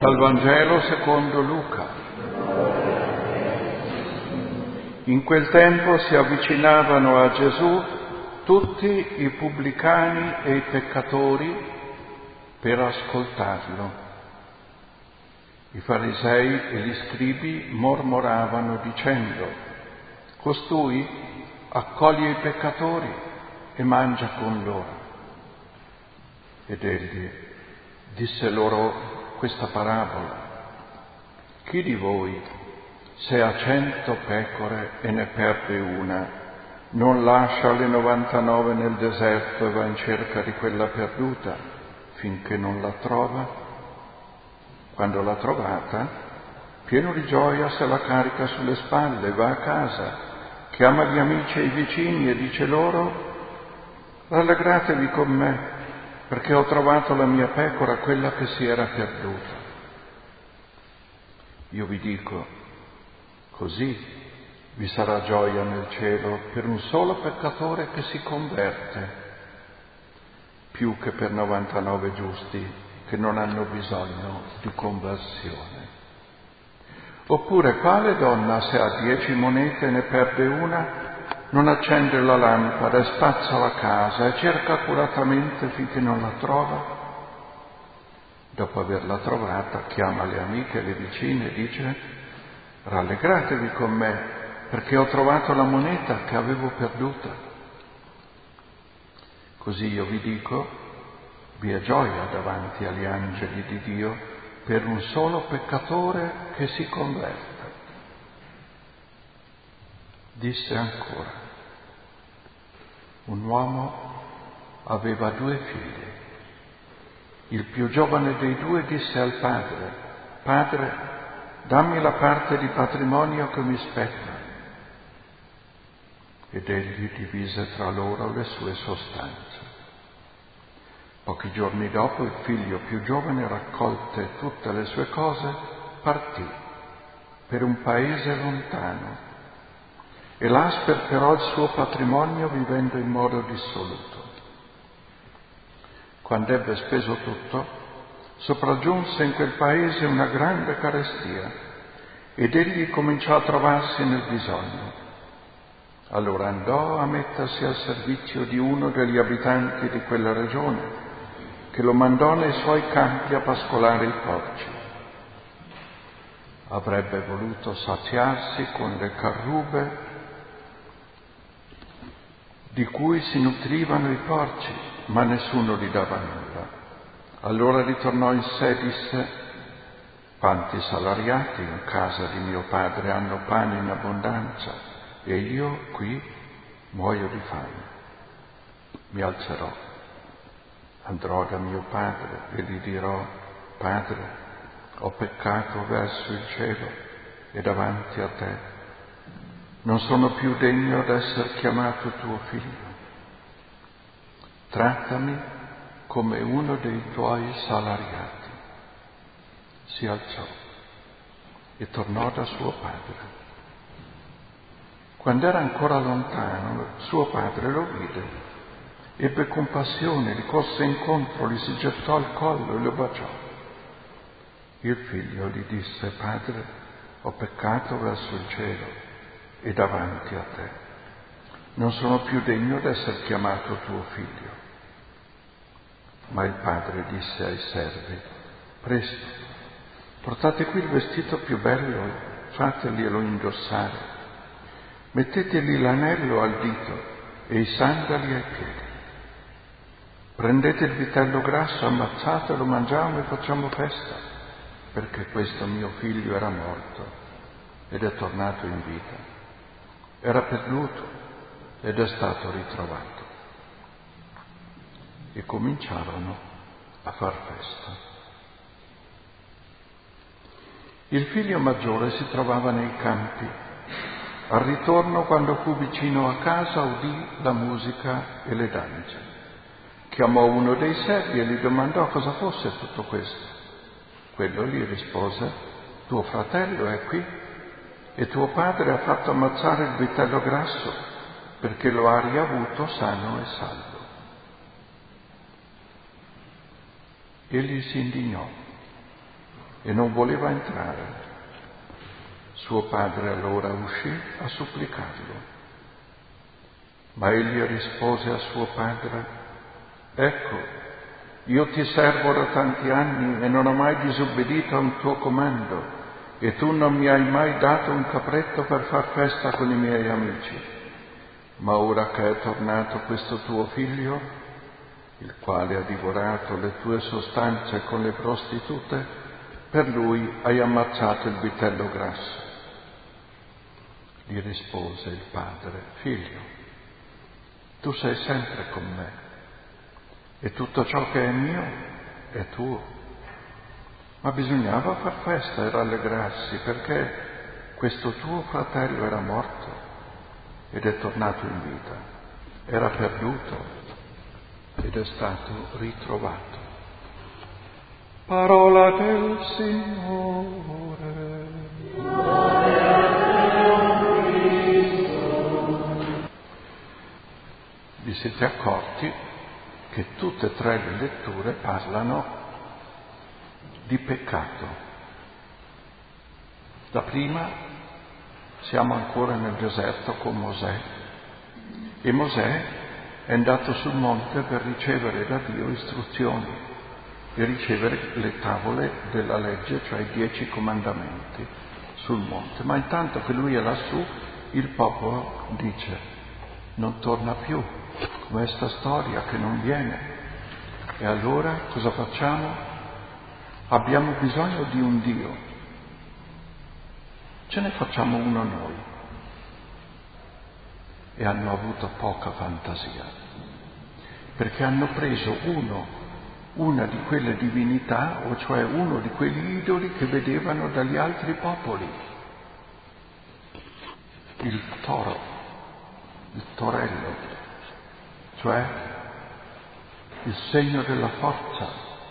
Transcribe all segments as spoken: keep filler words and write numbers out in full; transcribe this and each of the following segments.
Dal Vangelo secondo Luca. In quel tempo si avvicinavano a Gesù tutti i pubblicani e i peccatori per ascoltarlo. I farisei e gli scribi mormoravano dicendo: costui accoglie i peccatori e mangia con loro. Ed egli disse loro questa parabola: chi di voi, se ha cento pecore e ne perde una, non lascia le novantanove nel deserto e va in cerca di quella perduta finché non la trova? Quando l'ha trovata, pieno di gioia se la carica sulle spalle, va a casa, chiama gli amici e i vicini e dice loro: rallegratevi con me, perché ho trovato la mia pecora, quella che si era perduta. Io vi dico, così vi sarà gioia nel cielo per un solo peccatore che si converte, più che per novantanove giusti che non hanno bisogno di conversione. Oppure quale donna, se ha dieci monete e ne perde una, non accende la lampada e spazza la casa e cerca accuratamente finché non la trova? Dopo averla trovata, chiama le amiche e le vicine e dice: rallegratevi con me, perché ho trovato la moneta che avevo perduta. Così io vi dico, vi è gioia davanti agli angeli di Dio per un solo peccatore che si converte. Disse ancora: un uomo aveva due figli. Il più giovane dei due disse al padre: padre, dammi la parte di patrimonio che mi spetta. Ed egli divise tra loro le sue sostanze. Pochi giorni dopo il figlio più giovane, raccolte tutte le sue cose, partì per un paese lontano e là sperperò il suo patrimonio vivendo in modo dissoluto. Quando ebbe speso tutto, sopraggiunse in quel paese una grande carestia ed egli cominciò a trovarsi nel bisogno. Allora andò a mettersi al servizio di uno degli abitanti di quella regione, che lo mandò nei suoi campi a pascolare i porci. Avrebbe voluto saziarsi con le carrube di cui si nutrivano i porci, ma nessuno gli dava nulla. Allora ritornò in sé e disse: quanti salariati in casa di mio padre hanno pane in abbondanza e io qui muoio di fame. Mi alzerò, andrò da mio padre e gli dirò: padre, ho peccato verso il cielo e davanti a te. Non sono più degno d'essere chiamato tuo figlio. Trattami come uno dei tuoi salariati. Si alzò e tornò da suo padre. Quando era ancora lontano, suo padre lo vide, ebbe compassione, gli corse incontro, gli si gettò al collo e lo baciò. Il figlio gli disse: padre, ho peccato verso il cielo e davanti a te. Non sono più degno d'essere chiamato tuo figlio. Ma il padre disse ai servi: presto, portate qui il vestito più bello e fateglielo indossare. Mettetegli l'anello al dito e i sandali ai piedi. Prendete il vitello grasso, ammazzatelo, mangiamo e facciamo festa, perché questo mio figlio era morto ed è tornato in vita. Era perduto ed è stato ritrovato. E cominciarono a far festa. Il figlio maggiore si trovava nei campi. Al ritorno, quando fu vicino a casa, udì la musica e le danze. Chiamò uno dei servi e gli domandò cosa fosse tutto questo. Quello gli rispose: tuo fratello è qui e tuo padre ha fatto ammazzare il vitello grasso perché lo ha riavuto sano e salvo. Egli si indignò e non voleva entrare. Suo padre allora uscì a supplicarlo. Ma egli rispose a suo padre: ecco, io ti servo da tanti anni e non ho mai disobbedito a un tuo comando, e tu non mi hai mai dato un capretto per far festa con i miei amici. Ma ora che è tornato questo tuo figlio, il quale ha divorato le tue sostanze con le prostitute, per lui hai ammazzato il vitello grasso. Gli rispose il padre: figlio, tu sei sempre con me e tutto ciò che è mio è tuo. Ma bisognava far festa e rallegrarsi, perché questo tuo fratello era morto ed è tornato in vita, era perduto ed è stato ritrovato. Parola del Signore. Vi siete accorti che tutte e tre le letture parlano di peccato. La prima, siamo ancora nel deserto con Mosè, e Mosè è andato sul monte per ricevere da Dio istruzioni e ricevere le tavole della legge, cioè i dieci comandamenti sul monte. Ma intanto che lui è lassù, il popolo dice: non torna più, questa storia che non viene. E allora cosa facciamo? Abbiamo bisogno di un Dio. Ce ne facciamo uno noi. E hanno avuto poca fantasia, perché hanno preso uno, una di quelle divinità, o cioè uno di quegli idoli che vedevano dagli altri popoli. Il toro, il torello, cioè il segno della forza.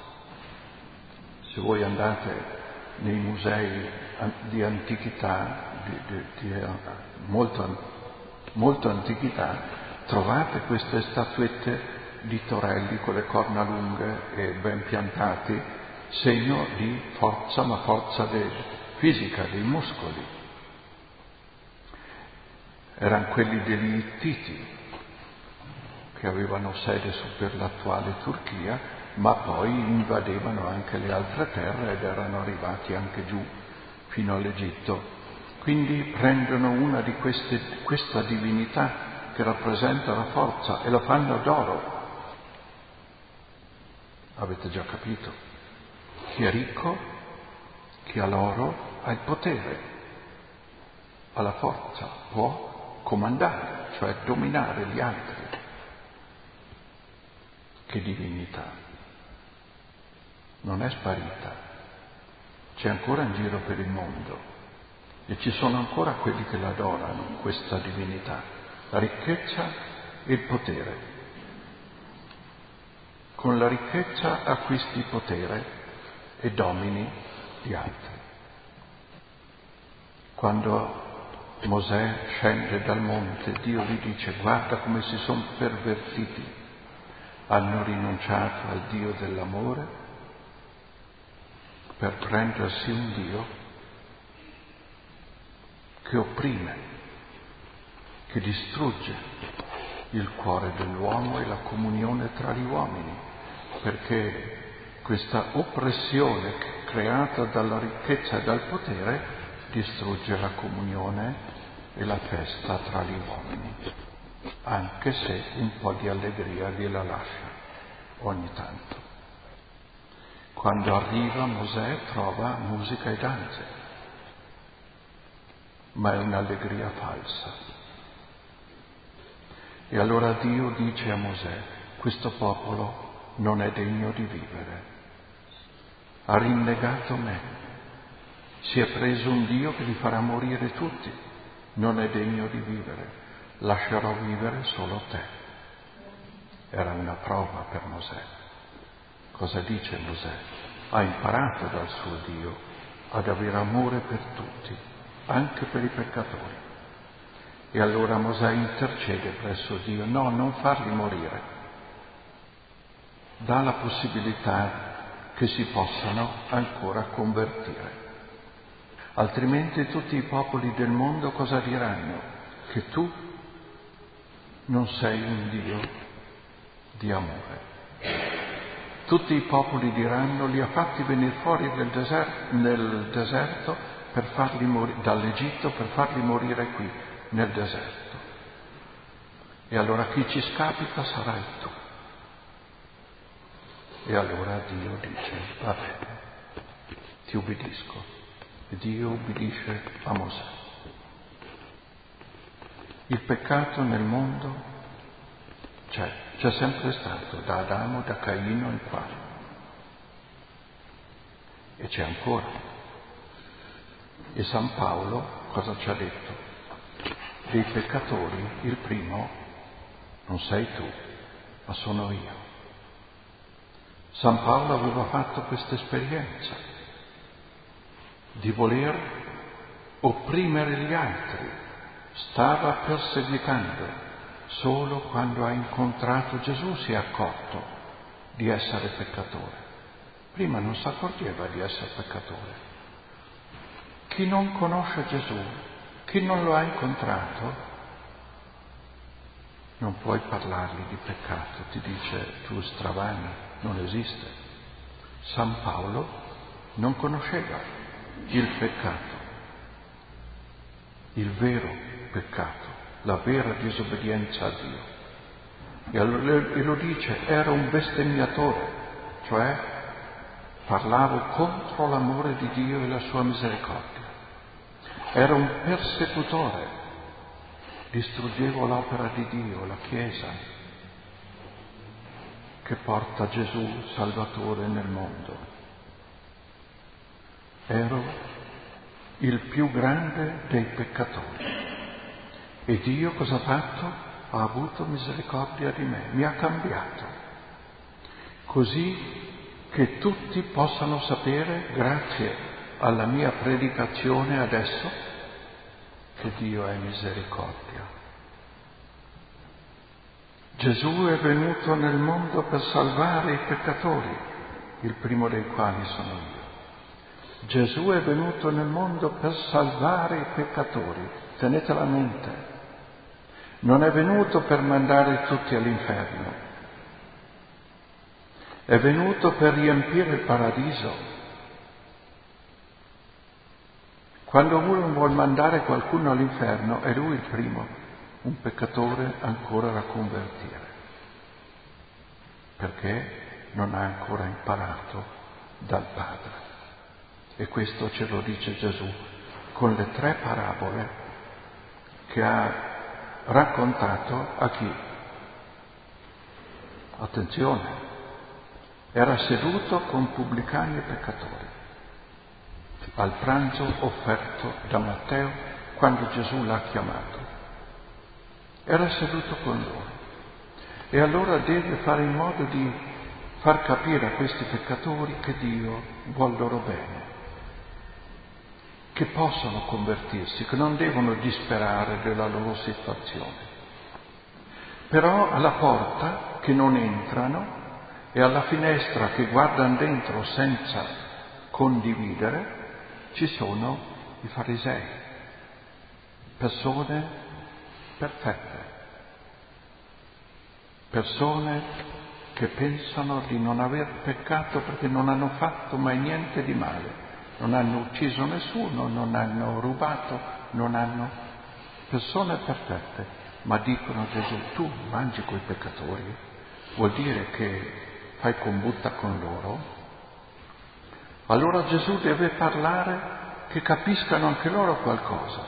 Se voi andate nei musei di antichità, di, di, di molto, molto antichità, trovate queste statuette di torelli con le corna lunghe e ben piantati, segno di forza, ma forza de, fisica, dei muscoli. Erano quelli degli Ittiti, che avevano sede su per l'attuale Turchia, ma poi invadevano anche le altre terre ed erano arrivati anche giù fino all'Egitto. Quindi prendono una di queste, questa divinità che rappresenta la forza e la fanno d'oro. Avete già capito? Chi è ricco, chi ha l'oro, ha il potere, ha la forza, può comandare, cioè dominare gli altri. Che divinità! Non è sparita, c'è ancora in giro per il mondo e ci sono ancora quelli che l'adorano, questa divinità, la ricchezza e il potere. Con la ricchezza acquisti potere e domini gli altri. Quando Mosè scende dal monte, Dio gli dice: guarda come si sono pervertiti, hanno rinunciato al Dio dell'amore per prendersi un Dio che opprime, che distrugge il cuore dell'uomo e la comunione tra gli uomini, perché questa oppressione creata dalla ricchezza e dal potere distrugge la comunione e la festa tra gli uomini, anche se un po' di allegria gliela lascia ogni tanto. Quando arriva Mosè trova musica e danze, ma è un'allegria falsa. E allora Dio dice a Mosè: questo popolo non è degno di vivere, ha rinnegato me, si è preso un Dio che li farà morire tutti, non è degno di vivere, lascerò vivere solo te. Era una prova per Mosè. Cosa dice Mosè? Ha imparato dal suo Dio ad avere amore per tutti, anche per i peccatori. E allora Mosè intercede presso Dio: no, non farli morire. Dà la possibilità che si possano ancora convertire. Altrimenti tutti i popoli del mondo cosa diranno? Che tu non sei un Dio di amore. Tutti i popoli diranno: li ha fatti venire fuori del deserto, nel deserto per farli morire, dall'Egitto per farli morire qui nel deserto. E allora chi ci scapita sarai tu. E allora Dio dice: va bene, ti ubbidisco. E Dio ubbidisce a Mosè. Il peccato nel mondo c'è, c'è sempre stato, da Adamo, da Caino in qua. E c'è ancora. E San Paolo cosa ci ha detto? Dei peccatori il primo non sei tu, ma sono io. San Paolo aveva fatto questa esperienza di voler opprimere gli altri, stava perseguitando. Solo quando ha incontrato Gesù si è accorto di essere peccatore. Prima non si accorgeva di essere peccatore. Chi non conosce Gesù, chi non lo ha incontrato, non puoi parlargli di peccato, ti dice tu stravani, non esiste. San Paolo non conosceva il peccato, il vero peccato, la vera disobbedienza a Dio. E allora e lo dice, era un bestemmiatore, cioè parlavo contro l'amore di Dio e la sua misericordia. Era un persecutore, distruggevo l'opera di Dio, la Chiesa, che porta Gesù Salvatore nel mondo. Ero il più grande dei peccatori. E Dio cosa ha fatto? Ha avuto misericordia di me, mi ha cambiato, così che tutti possano sapere, grazie alla mia predicazione adesso, che Dio è misericordia. Gesù è venuto nel mondo per salvare i peccatori, il primo dei quali sono io. Gesù è venuto nel mondo per salvare i peccatori, tenetela a mente. Non è venuto per mandare tutti all'inferno, è venuto per riempire il paradiso. Quando uno vuol mandare qualcuno all'inferno, è lui il primo, un peccatore ancora da convertire, perché non ha ancora imparato dal Padre. E questo ce lo dice Gesù con le tre parabole che ha raccontato a chi? Attenzione, era seduto con pubblicani e peccatori al pranzo offerto da Matteo quando Gesù l'ha chiamato. Era seduto con loro e allora deve fare in modo di far capire a questi peccatori che Dio vuol loro bene, che possono convertirsi, che non devono disperare della loro situazione. Però alla porta che non entrano e alla finestra che guardano dentro senza condividere ci sono i farisei, persone perfette, persone che pensano di non aver peccato perché non hanno fatto mai niente di male. Non hanno ucciso nessuno, non hanno rubato, non hanno... persone perfette, ma dicono a Gesù, tu mangi coi peccatori? Vuol dire che fai combutta con loro? Allora Gesù deve parlare che capiscano anche loro qualcosa,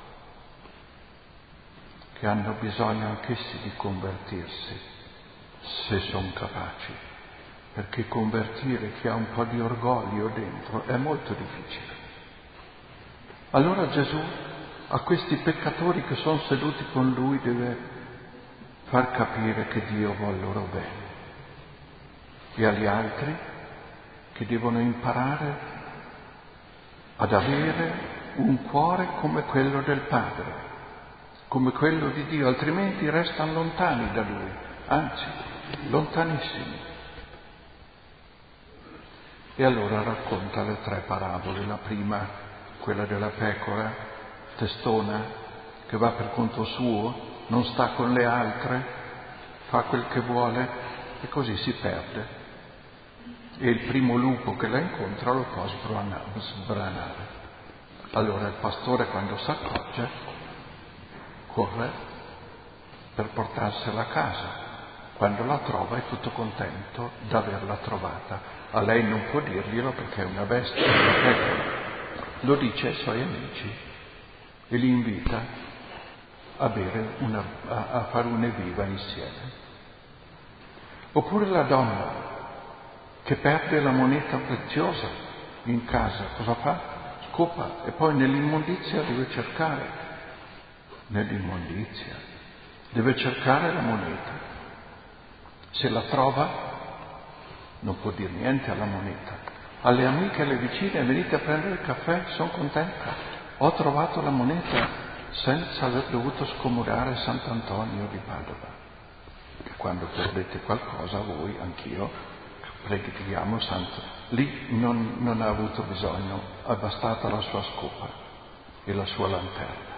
che hanno bisogno anch'essi di convertirsi, se sono capaci. Perché convertire chi ha un po' di orgoglio dentro è molto difficile. Allora Gesù a questi peccatori che sono seduti con lui deve far capire che Dio vuole loro bene, e agli altri che devono imparare ad avere un cuore come quello del Padre, come quello di Dio, altrimenti restano lontani da Lui, anzi lontanissimi. E allora racconta le tre parabole. La prima, quella della pecora testona, che va per conto suo, non sta con le altre, fa quel che vuole e così si perde. E il primo lupo che la incontra lo può sbranare. Allora il pastore, quando si accorge, corre per portarsela a casa. Quando la trova è tutto contento d'averla trovata. A lei non può dirglielo perché è una bestia, una pecora. Lo dice ai suoi amici e li invita a bere una, a, a fare un'evviva insieme. Oppure la donna che perde la moneta preziosa in casa, cosa fa? Scopa e poi nell'immondizia deve cercare, nell'immondizia deve cercare la moneta. Se la trova non può dire niente alla moneta. Alle amiche, alle vicine, venite a prendere il caffè, sono contenta, ho trovato la moneta senza aver dovuto scomodare Sant'Antonio di Padova. E quando perdete qualcosa voi, anch'io, preghiamo Santo. Lì non, non ha avuto bisogno, è bastata la sua scopa e la sua lanterna.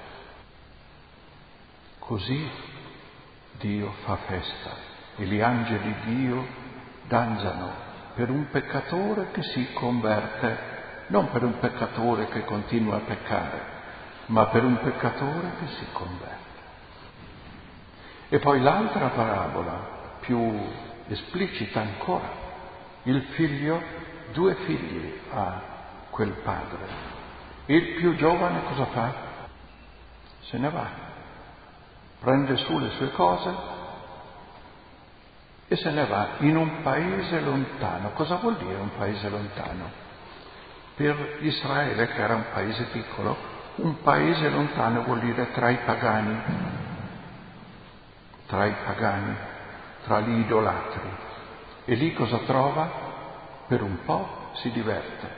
Così Dio fa festa e gli angeli di Dio danzano per un peccatore che si converte, non per un peccatore che continua a peccare, ma per un peccatore che si converte. E poi l'altra parabola, più esplicita ancora, il figlio, due figli ha quel padre. Il più giovane cosa fa? Se ne va, prende su le sue cose e se ne va in un paese lontano. Cosa vuol dire un paese lontano? Per Israele, che era un paese piccolo, un paese lontano vuol dire tra i pagani, tra i pagani, tra gli idolatri. E lì cosa trova? Per un po' si diverte,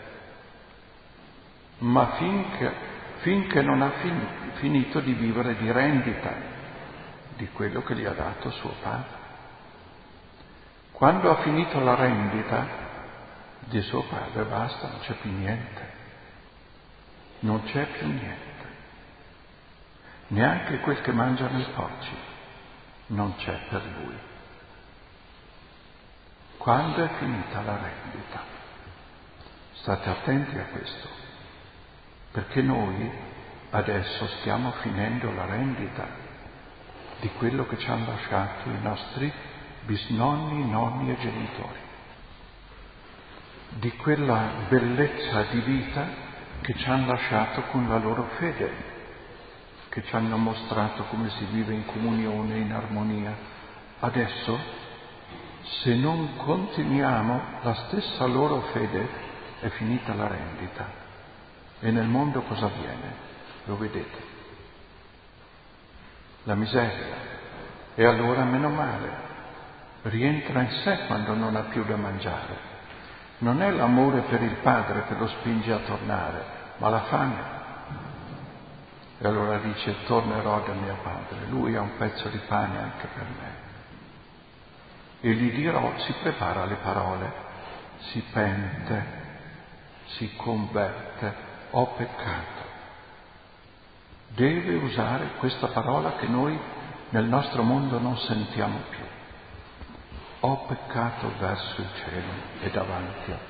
ma finché, finché non ha fin, finito di vivere di rendita di quello che gli ha dato suo padre. Quando ha finito la rendita di suo padre, basta, non c'è più niente. Non c'è più niente. Neanche quel che mangiano i porci non c'è per lui. Quando è finita la rendita? State attenti a questo, perché noi adesso stiamo finendo la rendita di quello che ci hanno lasciato i nostri bisnonni, nonni e genitori, di quella bellezza di vita che ci hanno lasciato con la loro fede, che ci hanno mostrato come si vive in comunione, in armonia. Adesso, se non continuiamo la stessa loro fede, è finita la rendita. E nel mondo cosa avviene? Lo vedete? La miseria. E allora meno male. Rientra in sé quando non ha più da mangiare. Non è l'amore per il padre che lo spinge a tornare, ma la fame. E allora dice: tornerò da mio padre, lui ha un pezzo di pane anche per me. E gli dirò, si prepara le parole, si pente, si converte, ho peccato. Deve usare questa parola che noi nel nostro mondo non sentiamo più. Ho peccato verso il cielo e davanti a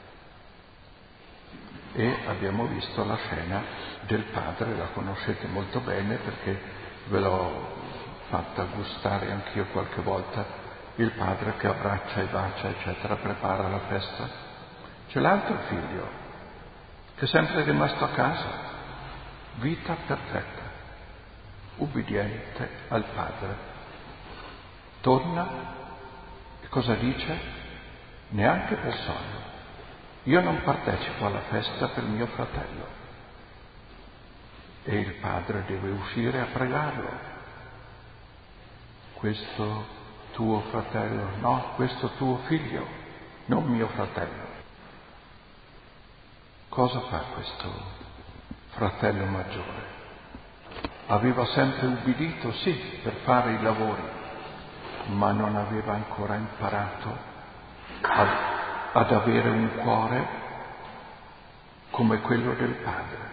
te. E abbiamo visto la scena del padre, la conoscete molto bene perché ve l'ho fatta gustare anch'io qualche volta, il padre che abbraccia e bacia, eccetera, prepara la festa. C'è l'altro figlio che è sempre rimasto a casa, vita perfetta, ubbidiente al padre. Torna. Cosa dice? Neanche per sogno. Io non partecipo alla festa per mio fratello. E il padre deve uscire a pregarlo. Questo tuo fratello, no, questo tuo figlio, non mio fratello. Cosa fa questo fratello maggiore? Aveva sempre ubbidito, sì, per fare i lavori, ma non aveva ancora imparato a, ad avere un cuore come quello del Padre.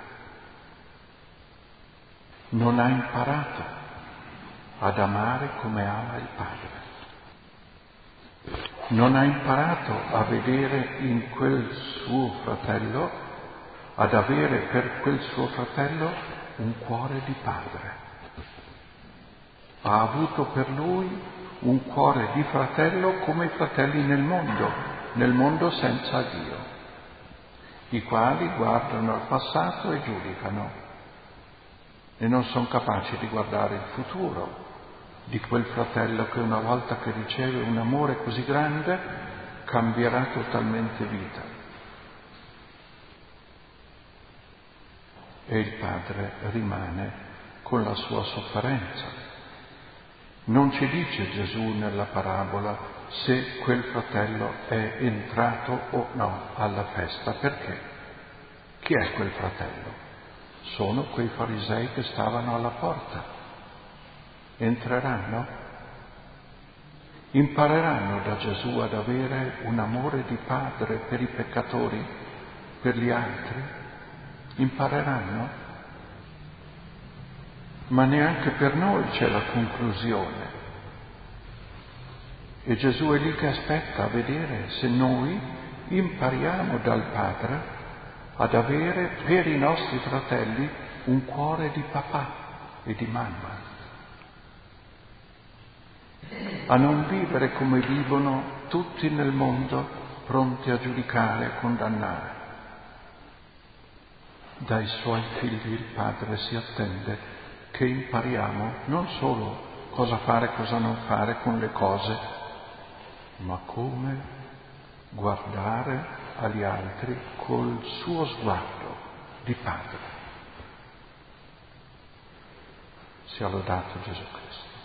Non ha imparato ad amare come ama il Padre. Non ha imparato a vedere in quel suo fratello, ad avere per quel suo fratello un cuore di Padre. Ha avuto per lui un cuore di fratello come i fratelli nel mondo, nel mondo senza Dio, i quali guardano al passato e giudicano e non sono capaci di guardare il futuro di quel fratello che una volta che riceve un amore così grande cambierà totalmente vita. E il Padre rimane con la sua sofferenza. Non ci dice Gesù nella parabola se quel fratello è entrato o no alla festa. Perché? Chi è quel fratello? Sono quei farisei che stavano alla porta. Entreranno? Impareranno da Gesù ad avere un amore di Padre per i peccatori, per gli altri? Impareranno? Ma neanche per noi c'è la conclusione. E Gesù è lì che aspetta a vedere se noi impariamo dal Padre ad avere per i nostri fratelli un cuore di papà e di mamma, a non vivere come vivono tutti nel mondo, pronti a giudicare e condannare. Dai suoi figli il Padre si attende che impariamo non solo cosa fare e cosa non fare con le cose, ma come guardare agli altri col suo sguardo di Padre. Sia lodato Gesù Cristo.